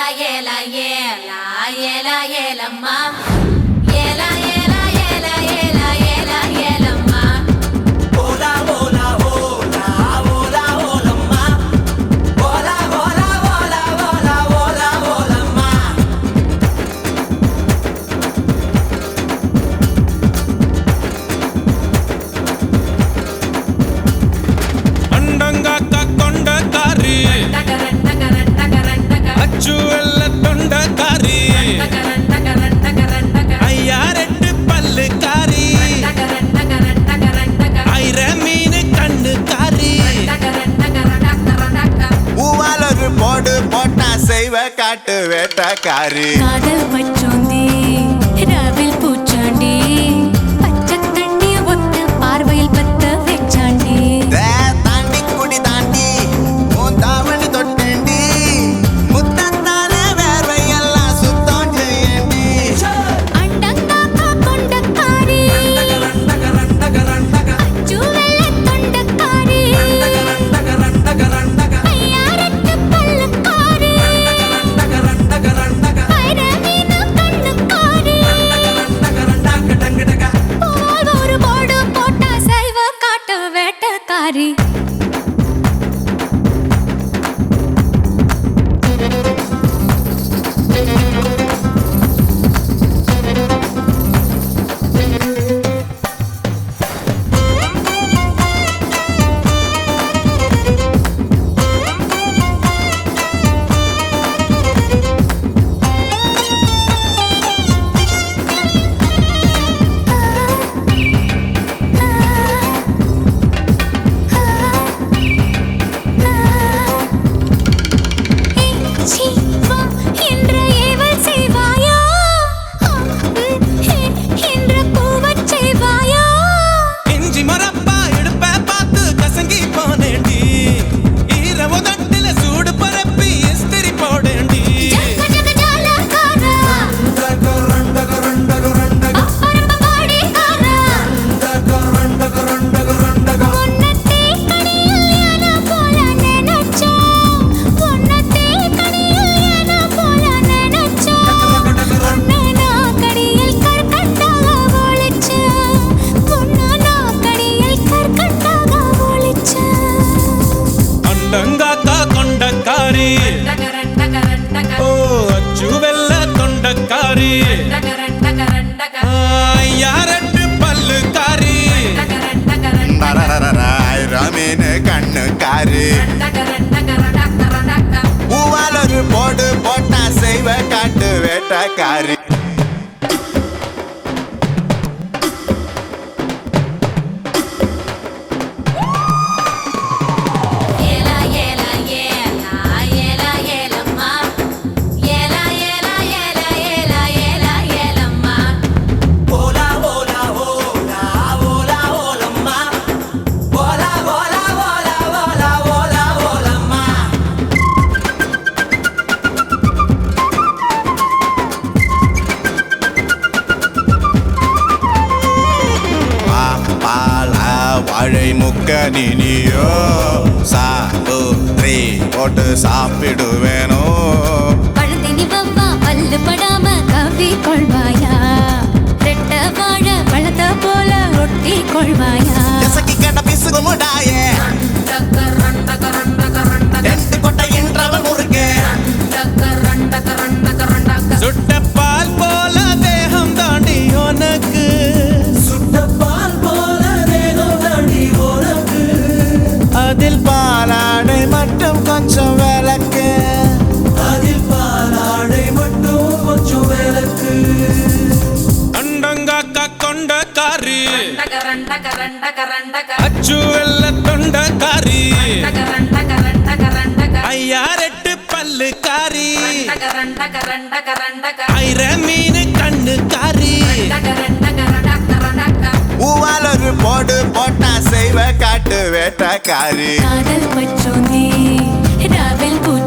ஏலா ஏலா ஏலா ஏலம்மா ஏலா ஏலா ஏலா ஏலா ஏலா ஏலம்மா ஓலா ஓலா ஓலா ஓலா ஓலம்மா ஓலா ஓலா ஓலா ஓலா ஓலா ஓலம்மா அண்டங்காக்கா கொண்டக்காரி அச்சு வெள்ள தொண்டக்காரி ஐயா ரெண்டு பல்லுக்காரி ஐர மீன் கண்ணுக்காரி பூவாலொரு போடு போட்டா செய்வ காட்டு வேட்டக்காரி காதல் பச்சோந்தி ராவில் பூச்சாண்டி பச்சை தண்ணி ஒத்த பார்வையில் பத்த வெச்சாண்டி தாண்டி குடி தாண்டி உன் தாவணி தொட்டேண்டி முத்தத்தான வேர்வையெல்லாம் சுத்தம் செய்யண்டி அண்டங்காக்கா கொண்டக்காரி அச்சு வெள்ளை தொண்டக்காரி ஐயாரட்டு பல்லுக்காரி ஐர மீனு கண்ணுக்காரி போல் ஒரு போடு போட்டா செய்வ காட்டு வேட்டக்காரி இஞ்சி மரப்பா எடுப்ப பார்த்து கசங்கி போனேண்டி ஈர உதட்டில சூடு பரப்பி இஸ்திரி போடேண்டி அண்டங்காக்கா கொண்டக்காரி ஓ அச்சு வெள்ள தொண்டக்காரி யாரட்டு பல்லுக்காரி மீன் கண்ணுக்காரி பூவாலொரு போடு போட்டா செய்வ காட்டு வேட்டக்காரி ஏலா ஏலா ஏலா ஏலா ஏலம்மா ஏலா ஏலா ஏலா ஏலா ஏலா ஏலம்மா ஓலா ஓலா ஓலா ஓலா ஓலம்மா ஓலா ஓலா ஓலா ஓலா ஓலா ஓலம்மா பால வாழை முக்க நீனியோ சாப்பிட்ரி போட்டு சாப்பிடுவேனோ பழுதினி வவ்வா பல்லு படாம கவி கொள்வாயா ரெட்ட வாழ பழத்த போல ஒட்டி கொள்வாயா எசக்கி கட்ட பிசுகு முடாயே ரெண்டு கொட்டை என்றவன் முறுக்கு சுட்ட பால் போல தேகம் தாண்டி உனக்கு சுட்ட பால் போல தேகம் தாண்டி உனக்கு அதில் பாலாடை மட்டும் கொஞ்சம் விளக்கு அதில் பாலாடை மட்டும் கொஞ்சம் விளக்கு அண்டங்காக்கா கொண்டக்காரி அச்சு வெள்ள தொண்டக்காரி ஐயா ரெட்டு பல்லுக்காரி ஐர மீன் கண்ணுக்காரி பூவாலொரு போடு போட்டா செய்வ காட்டு வேட்டக்காரி காதல் பச்சோந்தி ராவில்